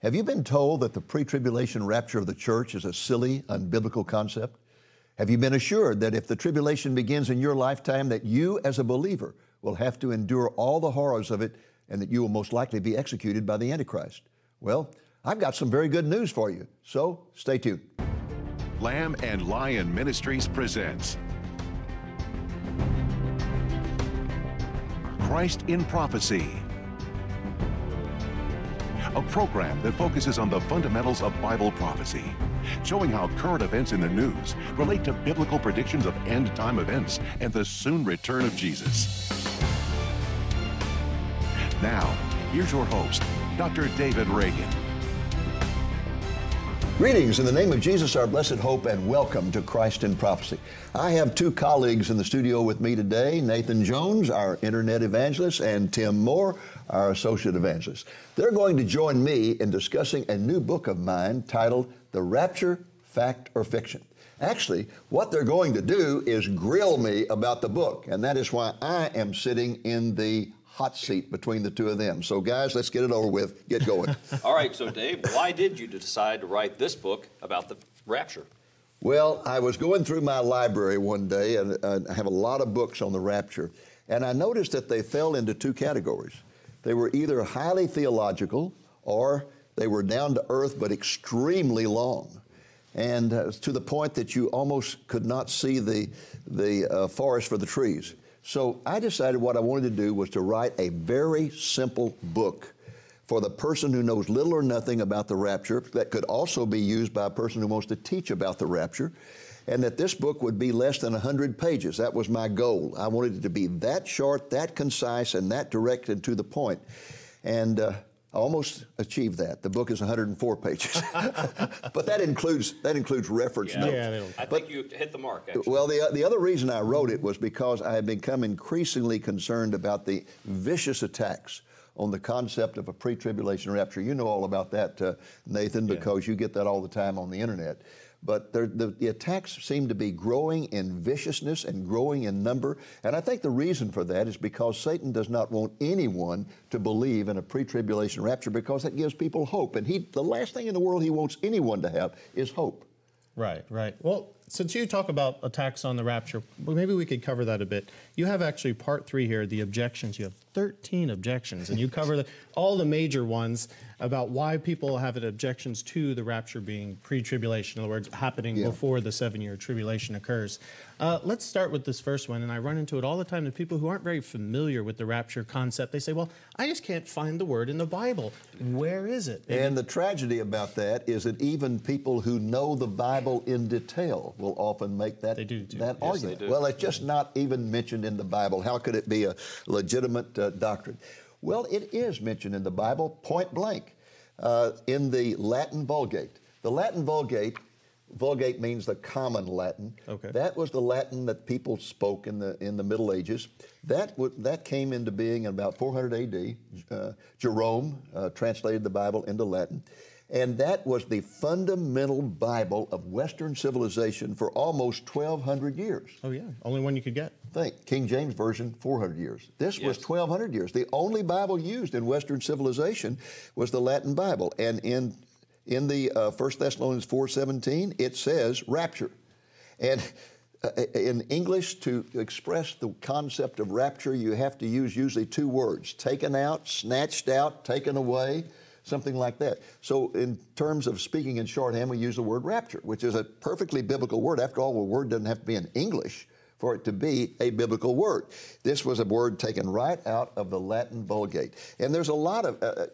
Have you been told that the pre-tribulation rapture of the church is a silly, unbiblical concept? Have you been assured that if the tribulation begins in your lifetime, that you as a believer will have to endure all the horrors of it and that you will most likely be executed by the Antichrist? Well, I've got some very good news for you, so stay tuned. Lamb and Lion Ministries presents Christ in Prophecy, a program that focuses on the fundamentals of Bible prophecy, showing how current events in the news relate to biblical predictions of end-time events and the soon return of Jesus. Now, here's your host, Dr. David Reagan. Greetings in the name of Jesus, our blessed hope, and welcome to Christ in Prophecy. I have two colleagues in the studio with me today, Nathan Jones, our internet evangelist, and Tim Moore, our associate evangelist. They're going to join me in discussing a new book of mine titled The Rapture, Fact or Fiction. Actually, what they're going to do is grill me about the book, and that is why I am sitting in the hot seat between the two of them. So guys, let's get it over with, get going. All right, so Dave, why did you decide to write this book about the rapture? Well, I was going through my library one day, and I have a lot of books on the rapture, and I noticed that they fell into two categories. They were either highly theological, or they were down to earth but extremely long, and to the point that you almost could not see the forest for the trees. So I decided what I wanted to do was to write a very simple book for the person who knows little or nothing about the rapture, that could also be used by a person who wants to teach about the rapture, and that this book would be less than 100 pages. That was my goal. I wanted it to be that short, that concise, and that direct and to the point. And I almost achieved that. The book is 104 pages, but that includes reference notes. Yeah, I think you hit the mark, actually. Well, the other reason I wrote it was because I had become increasingly concerned about the vicious attacks on the concept of a pre-tribulation rapture. You know all about that, Nathan, because you get that all the time on the internet. But the attacks seem to be growing in viciousness and growing in number. And I think the reason for that is because Satan does not want anyone to believe in a pre-tribulation rapture, because that gives people hope. And the last thing in the world he wants anyone to have is hope. Right, right. Well, since you talk about attacks on the rapture, well, maybe we could cover that a bit. You have actually part 3 here, the objections. You have 13 objections, and you cover all the major ones about why people have objections to the rapture being pre-tribulation, in other words, happening before the 7-year tribulation occurs. Let's start with this first one, and I run into it all the time. The people who aren't very familiar with the rapture concept, they say, well, I just can't find the word in the Bible. Where is it? And the tragedy about that is that even people who know the Bible in detail will often make that argument. Well, it's just not even mentioned in the Bible. How could it be a legitimate doctrine? Well, it is mentioned in the Bible point blank in the Latin Vulgate. The Latin Vulgate means the common Latin. Okay. That was the Latin that people spoke in the Middle Ages. That came into being in about 400 A.D. Jerome translated the Bible into Latin. And that was the fundamental Bible of Western civilization for almost 1,200 years. Oh, yeah. Only one you could get. Think, King James Version, 400 years. This was 1,200 years. The only Bible used in Western civilization was the Latin Bible. And in the 1 Thessalonians 4:17, it says rapture. And in English, to express the concept of rapture, you have to use usually 2 words: taken out, snatched out, taken away, something like that. So in terms of speaking in shorthand, we use the word rapture, which is a perfectly biblical word. After all, the word doesn't have to be in English for it to be a biblical word. This was a word taken right out of the Latin Vulgate. And there's a lot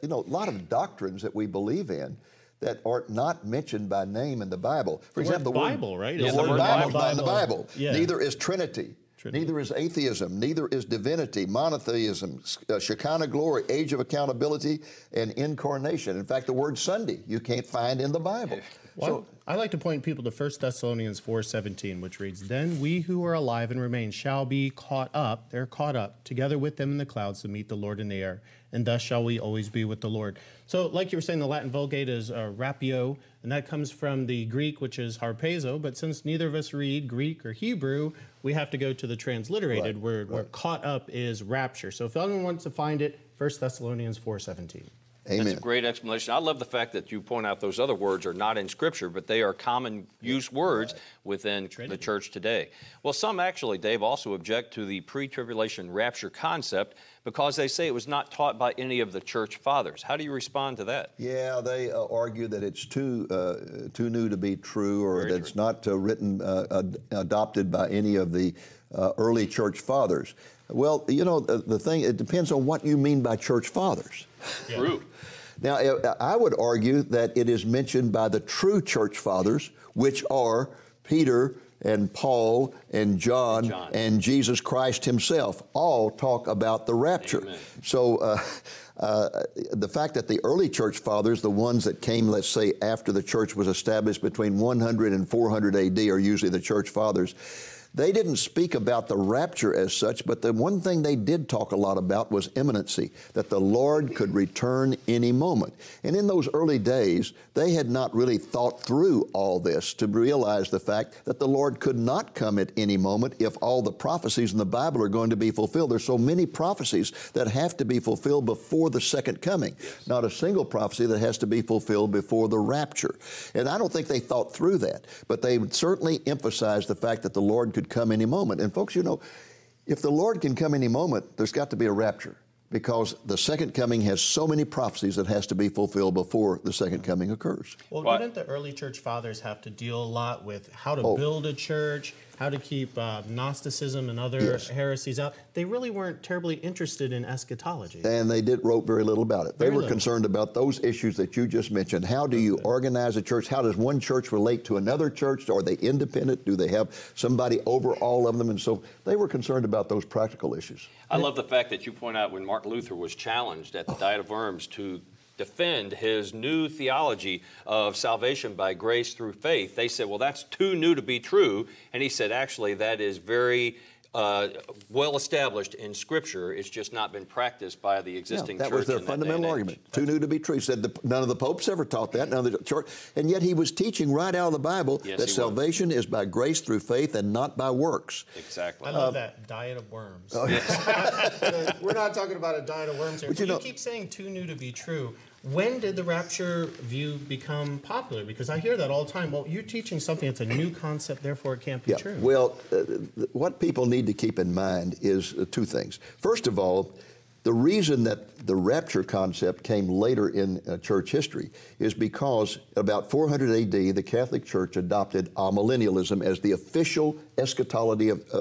of doctrines that we believe in that are not mentioned by name in the Bible. For example, the Bible, right? The word Bible is not in the Bible. Yeah. Neither is Trinity. Neither is atheism, neither is divinity, monotheism, Shekinah glory, age of accountability, and incarnation. In fact, the word Sunday you can't find in the Bible. Well, I like to point people to 1 Thessalonians 4:17, which reads, "Then we who are alive and remain shall be caught up," they're caught up, "together with them in the clouds to meet the Lord in the air, and thus shall we always be with the Lord." So like you were saying, the Latin Vulgate is rapio, and that comes from the Greek, which is harpazo, but since neither of us read Greek or Hebrew, we have to go to the transliterated word, where caught up is rapture. So if anyone wants to find it, 1 Thessalonians 4:17. Amen. That's a great explanation. I love the fact that you point out those other words are not in Scripture, but they are common use words within the church today. Well, some actually, Dave, also object to the pre-tribulation rapture concept because they say it was not taught by any of the church fathers. How do you respond to that? Yeah, they argue that it's too new to be true, or Very that it's true. not adopted by any of the early church fathers. Well, you know, the thing, it depends on what you mean by church fathers. True. Now, I would argue that it is mentioned by the true church fathers, which are Peter and Paul and John and Jesus Christ himself. All talk about the rapture. Amen. So the fact that the early church fathers, the ones that came, let's say, after the church was established between 100 and 400 AD, are usually the church fathers. They didn't speak about the rapture as such, but the one thing they did talk a lot about was imminency, that the Lord could return any moment. And in those early days, they had not really thought through all this to realize the fact that the Lord could not come at any moment if all the prophecies in the Bible are going to be fulfilled. There's so many prophecies that have to be fulfilled before the second coming. Not a single prophecy that has to be fulfilled before the rapture. And I don't think they thought through that, but they would certainly emphasize the fact that the Lord could come any moment. And folks, you know, if the Lord can come any moment, there's got to be a rapture, because the second coming has so many prophecies that has to be fulfilled before the second coming occurs. Well, What? didn't the early church fathers have to deal a lot with how to build a church, how to keep Gnosticism and other heresies out? They really weren't terribly interested in eschatology. And they wrote very little about it. They Very were little. concerned about those issues that you just mentioned. How do you organize a church? How does one church relate to another church? Are they independent? Do they have somebody over all of them? And so they were concerned about those practical issues. I love the fact that you point out when Martin Luther was challenged at the Diet of Worms to defend his new theology of salvation by grace through faith, they said, well, that's too new to be true. And he said, actually, that is very well established in Scripture. It's just not been practiced by the existing church. That was their in that day and fundamental age. argument. Too new to be true. He said none of the popes ever taught that, none of the church. And yet he was teaching right out of the Bible Yes, that he was. salvation is by grace through faith and not by works. Exactly. I love that diet of worms. Oh, We're not talking about a diet of worms here. But But you you know- keep saying too new to be true. When did the rapture view become popular? Because I hear that all the time. Well, you're teaching something that's a new concept, therefore it can't be true. Well, what people need to keep in mind is two things. First of all, the reason that the rapture concept came later in church history is because about 400 AD, the Catholic Church adopted amillennialism as the official eschatology of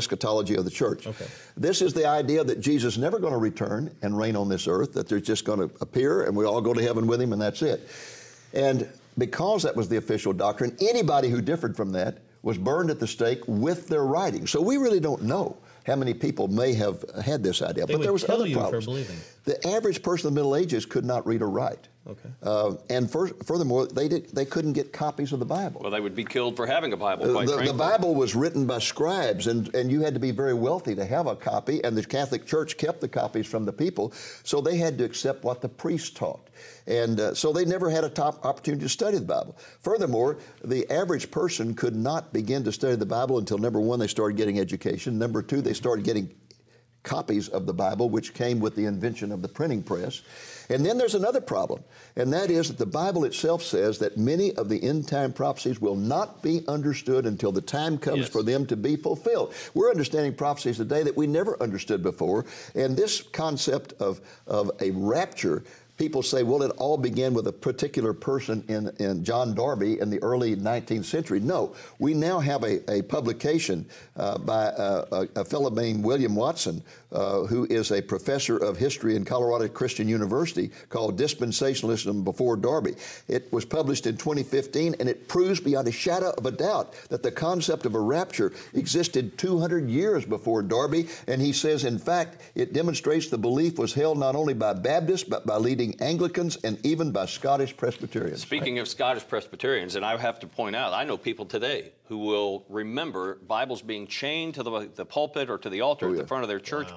the church. Okay. This is the idea that Jesus is never going to return and reign on this earth, that they're just going to appear and we all go to heaven with him and that's it. And because that was the official doctrine, anybody who differed from that was burned at the stake with their writings. So we really don't know how many people may have had this idea. They but there would was kill other you for problems. believing. The average person in the Middle Ages could not read or write. Okay. And furthermore, they couldn't get copies of the Bible. Well, they would be killed for having a Bible, quite frankly. The Bible was written by scribes, and you had to be very wealthy to have a copy, and the Catholic Church kept the copies from the people, so they had to accept what the priest taught. And so they never had a top opportunity to study the Bible. Furthermore, the average person could not begin to study the Bible until, number one, they started getting education. Number two, they started getting copies of the Bible, which came with the invention of the printing press. And then there's another problem, and that is that the Bible itself says that many of the end-time prophecies will not be understood until the time comes Yes. for them to be fulfilled. We're understanding prophecies today that we never understood before, and this concept of a rapture, people say, well, it all began with a particular person in John Darby in the early 19th century. No, we now have a publication by a fellow named William Watson, who is a professor of history in Colorado Christian University, called Dispensationalism Before Darby. It was published in 2015, and it proves beyond a shadow of a doubt that the concept of a rapture existed 200 years before Darby, and he says, in fact, it demonstrates the belief was held not only by Baptists, but by leading Anglicans and even by Scottish Presbyterians. Speaking of Scottish Presbyterians, and I have to point out, I know people today who will remember Bibles being chained to the pulpit or to the altar at the front of their church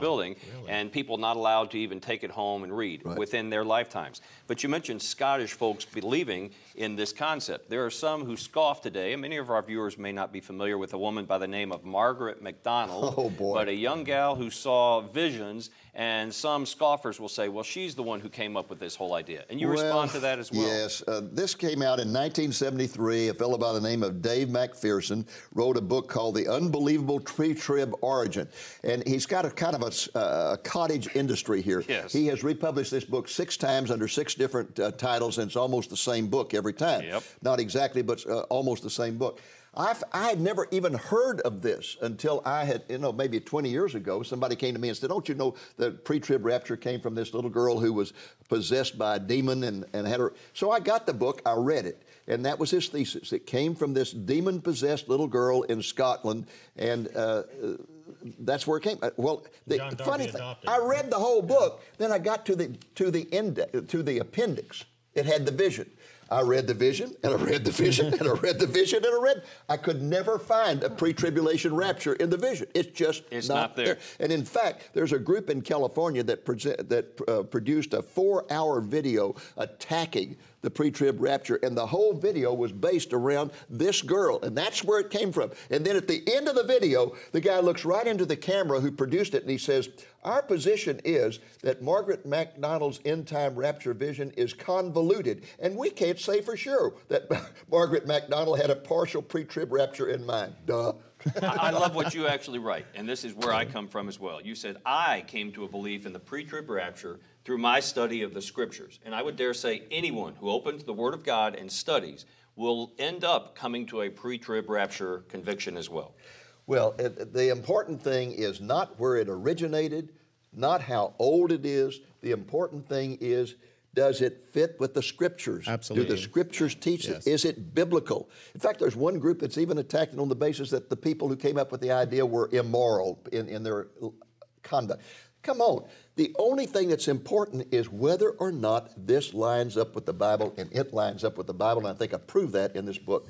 building, and people not allowed to even take it home and read within their lifetimes. But you mentioned Scottish folks believing in this concept. There are some who scoff today, and many of our viewers may not be familiar with a woman by the name of Margaret MacDonald, but a young gal who saw visions, and some scoffers will say, well, she's the one who came up with this whole idea. And you respond to that as well. Yes. This came out in 1973. A fellow by the name of Dave McPherson wrote a book called The Unbelievable Pre-Trib Origin. And he's got a kind of a cottage industry here. Yes. He has republished this book 6 times under 6 different titles, and it's almost the same book every time. Yep. Not exactly, but almost the same book. I had never even heard of this until I had, maybe 20 years ago, somebody came to me and said, don't you know the pre-trib rapture came from this little girl who was possessed by a demon and had her. So I got the book, I read it, and that was his thesis. It came from this demon-possessed little girl in Scotland, and that's where it came. Well, the funny thing, I read the whole book, then I got to the appendix. It had the vision. I read the vision, and I read the vision, and I read the vision, and I read. I could never find a pre-tribulation rapture in the vision. It's not there. And in fact, there's a group in California that produced a 4-hour video attacking the pre-trib rapture, and the whole video was based around this girl, and that's where it came from. And then at the end of the video, the guy looks right into the camera who produced it, and he says, our position is that Margaret MacDonald's end-time rapture vision is convoluted, and we can't say for sure that Margaret MacDonald had a partial pre-trib rapture in mind. Duh. I love what you actually write, and this is where I come from as well. You said, I came to a belief in the pre-trib rapture through my study of the Scriptures. And I would dare say anyone who opens the Word of God and studies will end up coming to a pre-trib rapture conviction as well. Well, the important thing is not where it originated, not how old it is. The important thing is, does it fit with the Scriptures? Absolutely. Do the Scriptures teach it? Is it biblical? In fact, there's one group that's even attacked it on the basis that the people who came up with the idea were immoral in their conduct. Come on. The only thing that's important is whether or not this lines up with the Bible, and it lines up with the Bible, and I think I prove that in this book.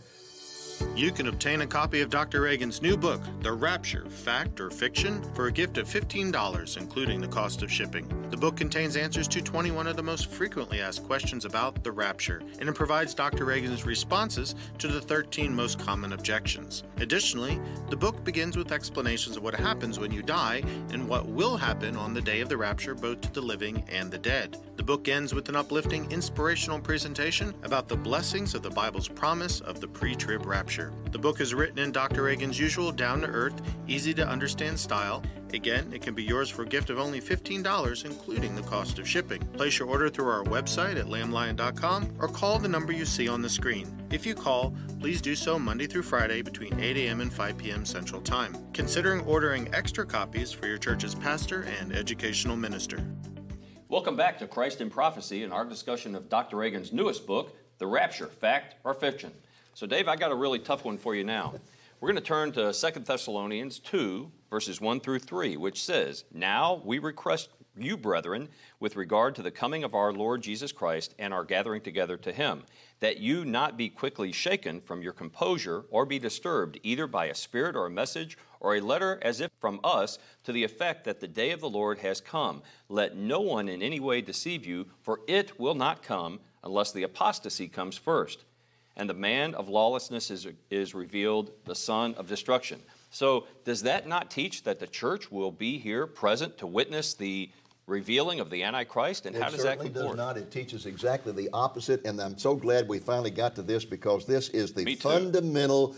You can obtain a copy of Dr. Reagan's new book, The Rapture, Fact or Fiction, for a gift of $15, including the cost of shipping. The book contains answers to 21 of the most frequently asked questions about the rapture, and it provides Dr. Reagan's responses to the 13 most common objections. Additionally, the book begins with explanations of what happens when you die and what will happen on the day of the rapture, both to the living and the dead. The book ends with an uplifting, inspirational presentation about the blessings of the Bible's promise of the pre-trib rapture. The book is written in Dr. Reagan's usual down-to-earth, easy-to-understand style. Again, it can be yours for a gift of only $15, including the cost of shipping. Place your order through our website at lamblion.com or call the number you see on the screen. If you call, please do so Monday through Friday between 8 a.m. and 5 p.m. Central Time. Considering ordering extra copies for your church's pastor and educational minister. Welcome back to Christ in Prophecy and our discussion of Dr. Reagan's newest book, The Rapture, Fact or Fiction. So, Dave, I got a really tough one for you now. We're going to turn to 2 Thessalonians 2, verses 1 through 3, which says, Now we request you, brethren, with regard to the coming of our Lord Jesus Christ and our gathering together to him, that you not be quickly shaken from your composure or be disturbed either by a spirit or a message or a letter as if from us to the effect that the day of the Lord has come. Let no one in any way deceive you, for it will not come unless the apostasy comes first. And the man of lawlessness is revealed, the son of destruction. So does that not teach that the church will be here present to witness the revealing of the Antichrist? And how does that comport? It certainly does not. It teaches exactly the opposite. And I'm so glad we finally got to this, because this is the fundamental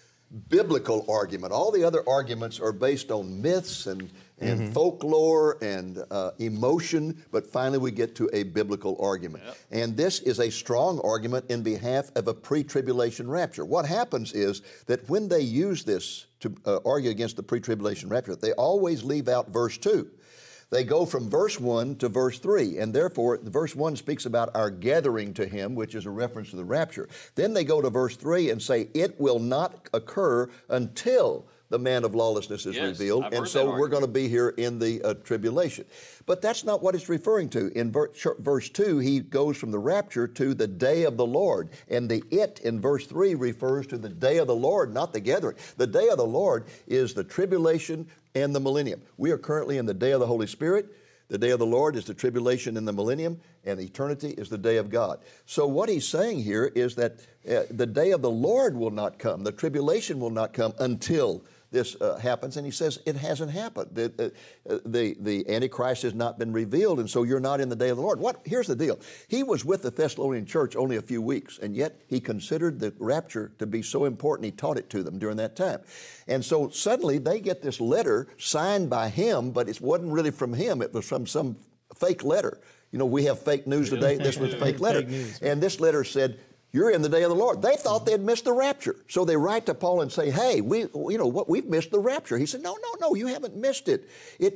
biblical argument. All the other arguments are based on myths and folklore and emotion, but finally we get to a biblical argument. Yep. And this is a strong argument in behalf of a pre-tribulation rapture. What happens is that when they use this to argue against the pre-tribulation rapture, they always leave out verse 2. They go from verse 1 to verse 3, and therefore verse 1 speaks about our gathering to him, which is a reference to the rapture. Then they go to verse 3 and say, it will not occur until the man of lawlessness is Yes, revealed, I've and heard so that we're going to be here in the tribulation. But that's not what it's referring to. In verse 2, he goes from the rapture to the day of the Lord, and the it in verse 3 refers to the day of the Lord, not the gathering. The day of the Lord is the tribulation and the millennium. We are currently in the day of the Holy Spirit. The day of the Lord is the tribulation and the millennium, and eternity is the day of God. So what he's saying here is that the day of the Lord will not come. The tribulation will not come until this happens, and he says it hasn't happened. The Antichrist has not been revealed, and so you're not in the day of the Lord. Here's the deal. He was with the Thessalonian church only a few weeks, and yet he considered the rapture to be so important, he taught it to them during that time. And so suddenly they get this letter signed by him, but it wasn't really from him. It was from some fake letter. You know, we have fake news today. This was a fake letter. Fake news. And this letter said, you're in the day of the Lord. They thought they'd missed the rapture. So they write to Paul and say, hey, we've missed the rapture. He said, no, you haven't missed it.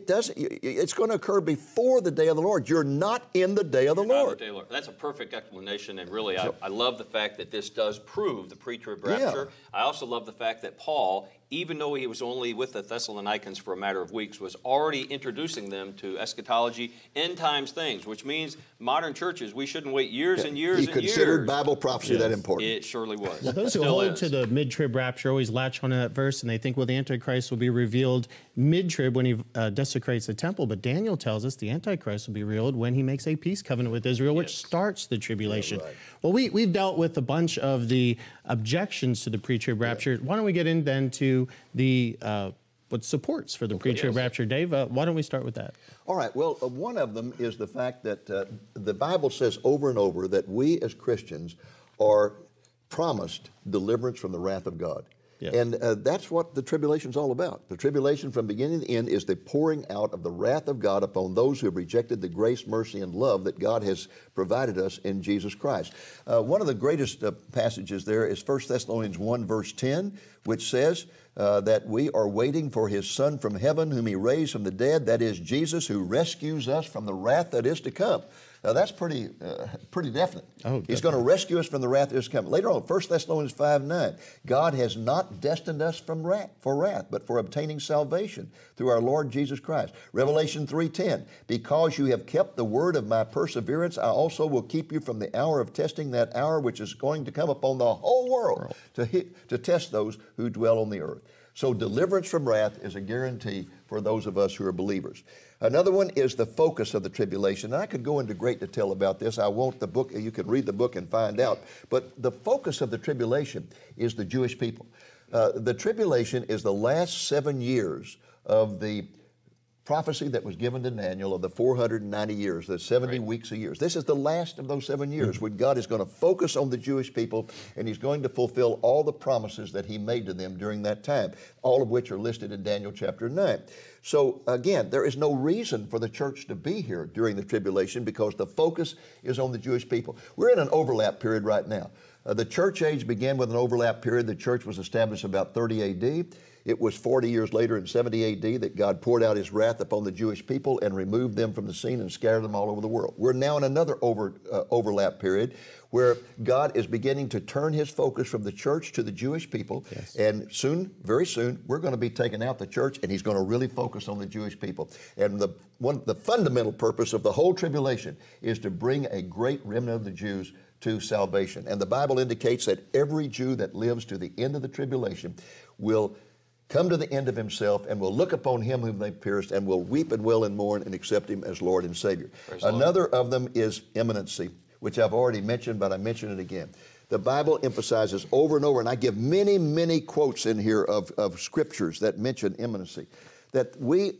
It's going to occur before the day of the Lord. You're not in the day of the Lord. That's a perfect explanation, and really, I love the fact that this does prove the pre-trib rapture. I also love the fact that Paul, even though he was only with the Thessalonians for a matter of weeks, was already introducing them to eschatology, end times things, which means modern churches, we shouldn't wait years and years and years. He considered Bible prophecy that important. It surely was. Well, those who hold to the mid-trib rapture always latch onto that verse, and they think, well, the Antichrist will be revealed mid-trib when he desecrates the temple. But Daniel tells us the Antichrist will be revealed when he makes a peace covenant with Israel, which starts the tribulation. Yeah, right. Well, we've dealt with a bunch of the objections to the pre-trib rapture. Why don't we get in then to the what supports for the pre-trib rapture? Dave, why don't we start with that? All right. Well, one of them is the fact that the Bible says over and over that we as Christians are promised deliverance from the wrath of God. Yes. And that's what the tribulation is all about. The tribulation from beginning to end is the pouring out of the wrath of God upon those who have rejected the grace, mercy, and love that God has provided us in Jesus Christ. One of the greatest passages there is 1 Thessalonians 1, verse 10, which says that we are waiting for His Son from heaven, whom He raised from the dead, that is Jesus, who rescues us from the wrath that is to come. Now, that's pretty definite. He's going to rescue us from the wrath that is coming. Later on, 1 Thessalonians 5:9, God has not destined us for wrath, but for obtaining salvation through our Lord Jesus Christ. Revelation 3:10, because you have kept the word of my perseverance, I also will keep you from the hour of testing, that hour which is going to come upon the whole world to test those who dwell on the earth. So deliverance from wrath is a guarantee for those of us who are believers. Another one is the focus of the tribulation. And I could go into great detail about this. I won't. The book, you can read the book and find out. But the focus of the tribulation is the Jewish people. The tribulation is the last 7 years of the prophecy that was given to Daniel of the 490 years, the 70 weeks a year. This is the last of those 7 years when God is going to focus on the Jewish people, and He's going to fulfill all the promises that He made to them during that time, all of which are listed in Daniel chapter 9. So again, there is no reason for the church to be here during the tribulation because the focus is on the Jewish people. We're in an overlap period right now. The church age began with an overlap period. The church was established about 30 A.D. It was 40 years later in 70 A.D. that God poured out His wrath upon the Jewish people and removed them from the scene and scattered them all over the world. We're now in another overlap period where God is beginning to turn His focus from the church to the Jewish people. Yes. And soon, very soon, we're going to be taking out the church, and He's going to really focus on the Jewish people. And the fundamental purpose of the whole tribulation is to bring a great remnant of the Jews to salvation. And the Bible indicates that every Jew that lives to the end of the tribulation will come to the end of himself and will look upon Him whom they pierced and will weep and wail and mourn and accept Him as Lord and Savior. Another of them is imminency, which I've already mentioned, but I mention it again. The Bible emphasizes over and over, and I give many, many quotes in here of scriptures that mention imminency, that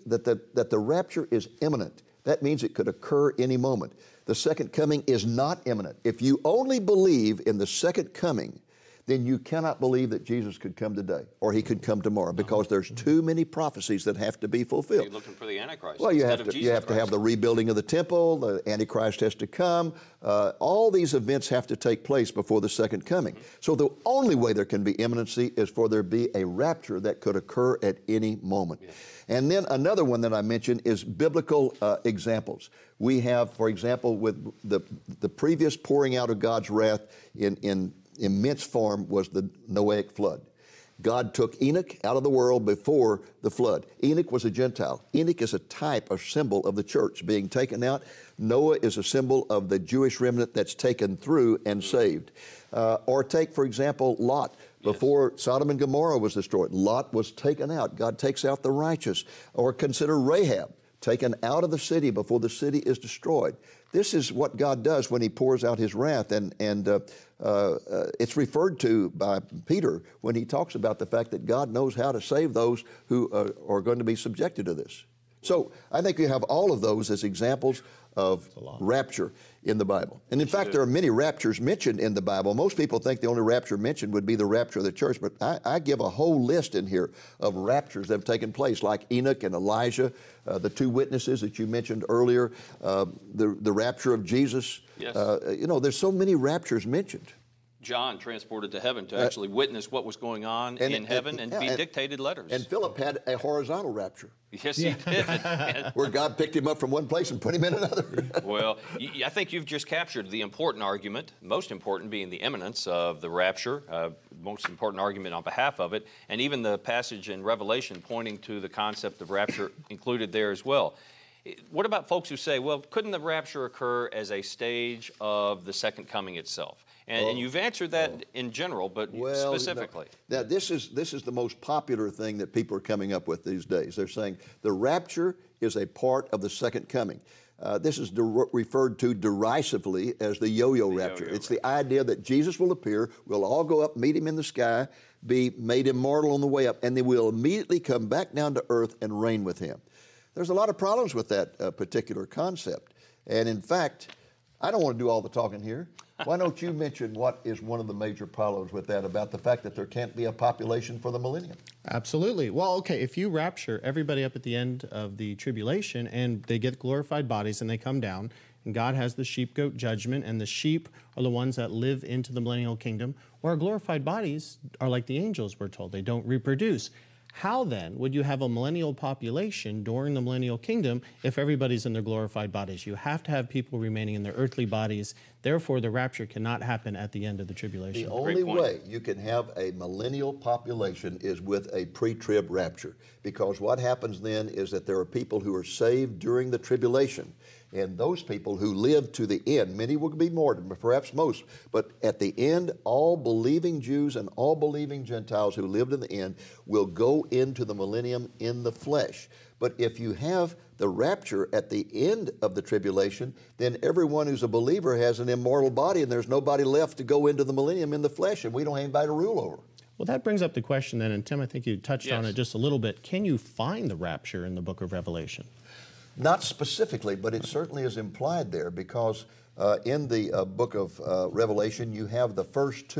the rapture is imminent. That means it could occur any moment. The second coming is not imminent. If you only believe in the second coming, then you cannot believe that Jesus could come today or He could come tomorrow because there's too many prophecies that have to be fulfilled. You're looking for the Antichrist. Well, you have to have the rebuilding of the temple. The Antichrist has to come. All these events have to take place before the second coming. So the only way there can be imminency is for there be a rapture that could occur at any moment. Yeah. And then another one that I mentioned is biblical examples. We have, for example, with the previous pouring out of God's wrath in immense form was the Noahic flood. God took Enoch out of the world before the flood. Enoch was a Gentile. Enoch is a type, a symbol of the church being taken out. Noah is a symbol of the Jewish remnant that's taken through and saved. Or take, for example, Lot. Before Sodom and Gomorrah was destroyed, Lot was taken out. God takes out the righteous. Or consider Rahab, taken out of the city before the city is destroyed. This is what God does when He pours out His wrath, and it's referred to by Peter when he talks about the fact that God knows how to save those who are going to be subjected to this. So I think you have all of those as examples of rapture in the Bible. And in fact, there are many raptures mentioned in the Bible. Most people think the only rapture mentioned would be the rapture of the church, but I give a whole list in here of raptures that have taken place, like Enoch and Elijah, the two witnesses that you mentioned earlier, the rapture of Jesus. Yes. There's so many raptures mentioned. John transported to heaven to actually witness what was going on in heaven and be dictated letters. And Philip had a horizontal rapture. Yes, he did. Where God picked him up from one place and put him in another. Well, I think you've just captured the important argument, most important being the imminence of the rapture, most important argument on behalf of it, and even the passage in Revelation pointing to the concept of rapture included there as well. What about folks who say, well, couldn't the rapture occur as a stage of the second coming itself? And you've answered that in general, but specifically. Now, this is the most popular thing that people are coming up with these days. They're saying the rapture is a part of the second coming. This is referred to derisively as the yo-yo rapture. It's the idea that Jesus will appear, we'll all go up, meet Him in the sky, be made immortal on the way up, and then we'll immediately come back down to earth and reign with Him. There's a lot of problems with that particular concept. And in fact, I don't want to do all the talking here. Why don't you mention what is one of the major problems with that, about the fact that there can't be a population for the millennium? Absolutely. Well, okay, if you rapture everybody up at the end of the tribulation and they get glorified bodies and they come down, and God has the sheep-goat judgment, and the sheep are the ones that live into the millennial kingdom, where our glorified bodies are like the angels, we're told. They don't reproduce. How then would you have a millennial population during the millennial kingdom if everybody's in their glorified bodies? You have to have people remaining in their earthly bodies. Therefore, the rapture cannot happen at the end of the tribulation. The only way you can have a millennial population is with a pre-trib rapture, because what happens then is that there are people who are saved during the tribulation. And those people who live to the end, many will be martyred, perhaps most, but at the end, all believing Jews and all believing Gentiles who lived in the end will go into the millennium in the flesh. But if you have the rapture at the end of the tribulation, then everyone who's a believer has an immortal body, and there's nobody left to go into the millennium in the flesh, and we don't have anybody to rule over. Well, that brings up the question then, and Tim, I think you touched on it just a little bit. Can you find the rapture in the book of Revelation? Not specifically, but it certainly is implied there, because in the book of Revelation, you have the first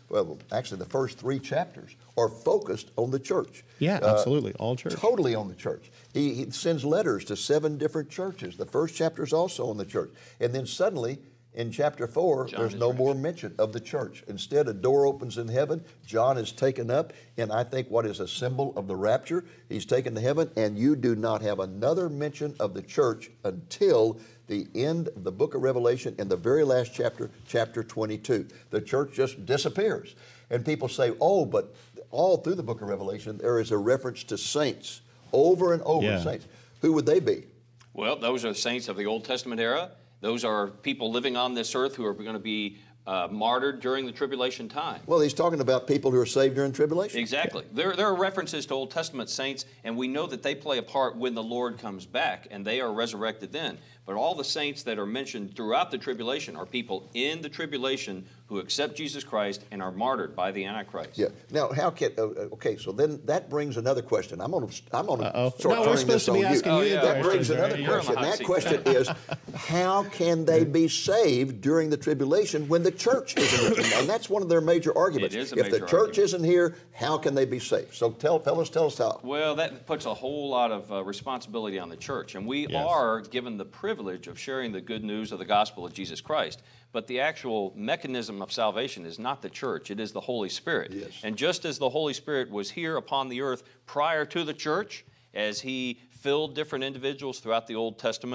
the first three chapters are focused on the church. Yeah, absolutely, all church. Totally on the church. He sends letters to 7 different churches. The first chapter is also on the church. And then suddenly, in chapter 4, there's no more mention of the church. Instead, a door opens in heaven. John is taken up, and I think what is a symbol of the rapture, he's taken to heaven, and you do not have another mention of the church until the end of the book of Revelation in the very last chapter, chapter 22. The church just disappears. And people say, oh, but all through the book of Revelation, there is a reference to saints, over and over, saints. Who would they be? Well, those are saints of the Old Testament era. Those are people living on this earth who are going to be martyred during the tribulation time. Well, he's talking about people who are saved during tribulation. Exactly. There are references to Old Testament saints, and we know that they play a part when the Lord comes back, and they are resurrected then. But all the saints that are mentioned throughout the tribulation are people in the tribulation who accept Jesus Christ and are martyred by the Antichrist. Yeah. Now, how can? Okay, so then that brings another question. I'm going to start we're turning supposed this to be on you. asking you the That question. brings another question. That question is, how can they be saved during the tribulation when the church isn't here? And that's one of their major arguments. It is a if major the church argument. isn't here, how can they be saved? So tell us how. Well, that puts a whole lot of responsibility on the church, and we are given the privilege of sharing the good news of the gospel of Jesus Christ. But the actual mechanism of salvation is not the church, it is the Holy Spirit. Yes. And just as the Holy Spirit was here upon the earth prior to the church, as he filled different individuals throughout the Old Testament,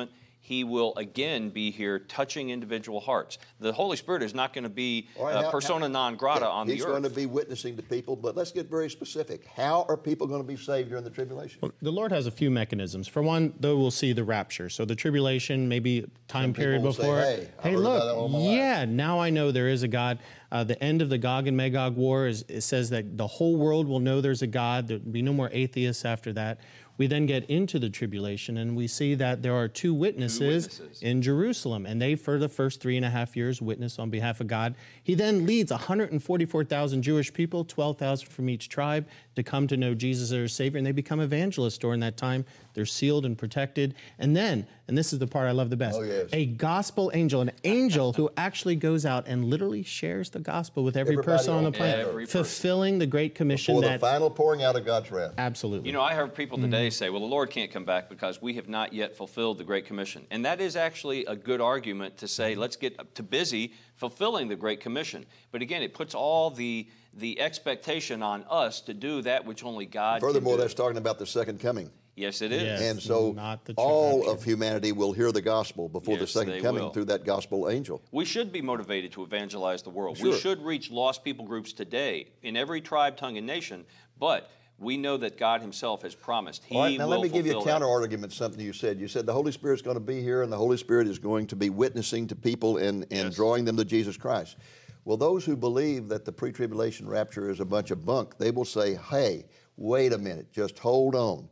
he will again be here touching individual hearts. The Holy Spirit is not going to be persona non grata on the earth. He's going to be witnessing to people, but let's get very specific. How are people going to be saved during the tribulation? Well, the Lord has a few mechanisms. For one, though, we'll see the rapture. So the tribulation, maybe time period before. Say, hey, look, now I know there is a God. The end of the Gog and Magog war it says that the whole world will know there's a God. There'll be no more atheists after that. We then get into the tribulation, and we see that there are two witnesses in Jerusalem, and they, for the first 3.5 years, witness on behalf of God. He then leads 144,000 Jewish people, 12,000 from each tribe, to come to know Jesus as their Savior, and they become evangelists during that time. They're sealed and protected. And then, and this is the part I love the best, a gospel angel, an angel who actually goes out and literally shares the gospel with every person on the planet, fulfilling the Great Commission. Before the final pouring out of God's wrath. Absolutely. You know, I heard people today say, well, the Lord can't come back because we have not yet fulfilled the Great Commission. And that is actually a good argument to say, let's get to busy fulfilling the Great Commission. But again, it puts all the expectation on us to do that which only God can do. Furthermore, that's talking about the second coming. Yes, it is. Yes, and so all of humanity will hear the gospel before the second coming through that gospel angel. We should be motivated to evangelize the world. Sure. We should reach lost people groups today in every tribe, tongue, and nation, but we know that God himself has promised. All right, now let me give you a counter-argument, something you said. You said the Holy Spirit's going to be here, and the Holy Spirit is going to be witnessing to people and drawing them to Jesus Christ. Well, those who believe that the pre-tribulation rapture is a bunch of bunk, they will say, hey, wait a minute, just hold on.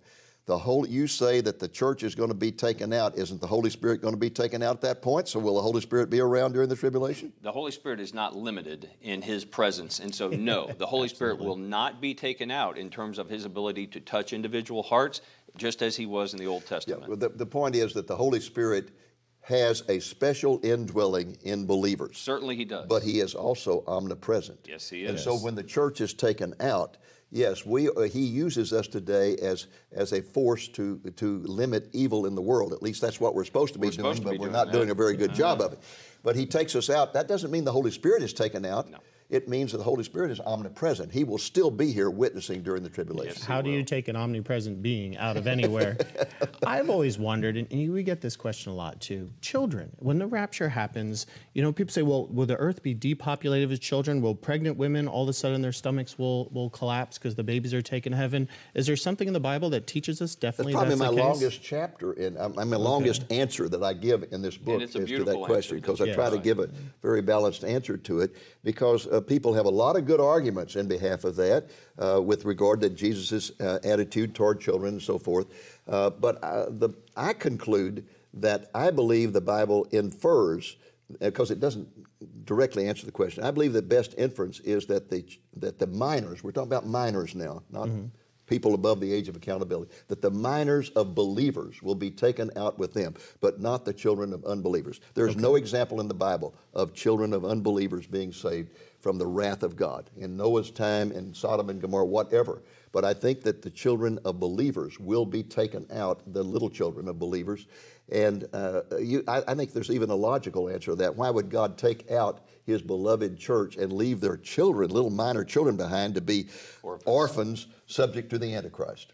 You say that the church is going to be taken out. Isn't the Holy Spirit going to be taken out at that point? So will the Holy Spirit be around during the tribulation? The Holy Spirit is not limited in his presence. And so, no, the Holy Spirit will not be taken out in terms of his ability to touch individual hearts, just as he was in the Old Testament. Yeah, well, the point is that the Holy Spirit has a special indwelling in believers. Certainly he does. But he is also omnipresent. Yes, he is. And so when the church is taken out, yes, he uses us today as a force to limit evil in the world. At least that's what we're supposed to be doing, but we're not doing a very good job of it. But he takes us out. That doesn't mean the Holy Spirit is taken out. No. It means that the Holy Spirit is omnipresent. He will still be here witnessing during the tribulation. Yes, how do you take an omnipresent being out of anywhere? I've always wondered, and we get this question a lot too, children, when the rapture happens, you know, people say, well, will the earth be depopulated with children? Will pregnant women, all of a sudden their stomachs will collapse because the babies are taken to heaven? Is there something in the Bible that teaches us definitely that's the my case? longest chapter, my longest answer that I give in this book is to that question, because I try to give a very balanced answer to it, because people have a lot of good arguments in behalf of that with regard to Jesus' attitude toward children and so forth. But I conclude that I believe the Bible infers, because it doesn't directly answer the question, I believe the best inference is that the minors, we're talking about minors now, not people above the age of accountability, that the minors of believers will be taken out with them, but not the children of unbelievers. There's no example in the Bible of children of unbelievers being saved from the wrath of God in Noah's time, in Sodom and Gomorrah, whatever. But I think that the children of believers will be taken out, the little children of believers. And I think there's even a logical answer to that. Why would God take out his beloved church and leave their children, little minor children behind, to be orphans subject to the Antichrist?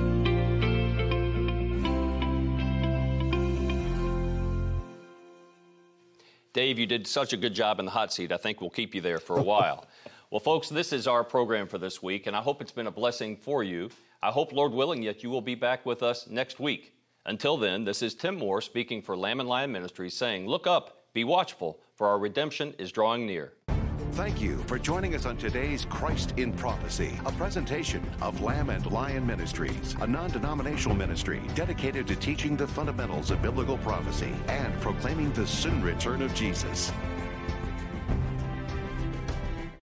Dave, you did such a good job in the hot seat. I think we'll keep you there for a while. Well, folks, this is our program for this week, and I hope it's been a blessing for you. I hope, Lord willing, that you will be back with us next week. Until then, this is Tim Moore speaking for Lamb and Lion Ministries, saying, look up, be watchful, for our redemption is drawing near. Thank you for joining us on today's Christ in Prophecy, a presentation of Lamb and Lion Ministries, a non-denominational ministry dedicated to teaching the fundamentals of biblical prophecy and proclaiming the soon return of Jesus.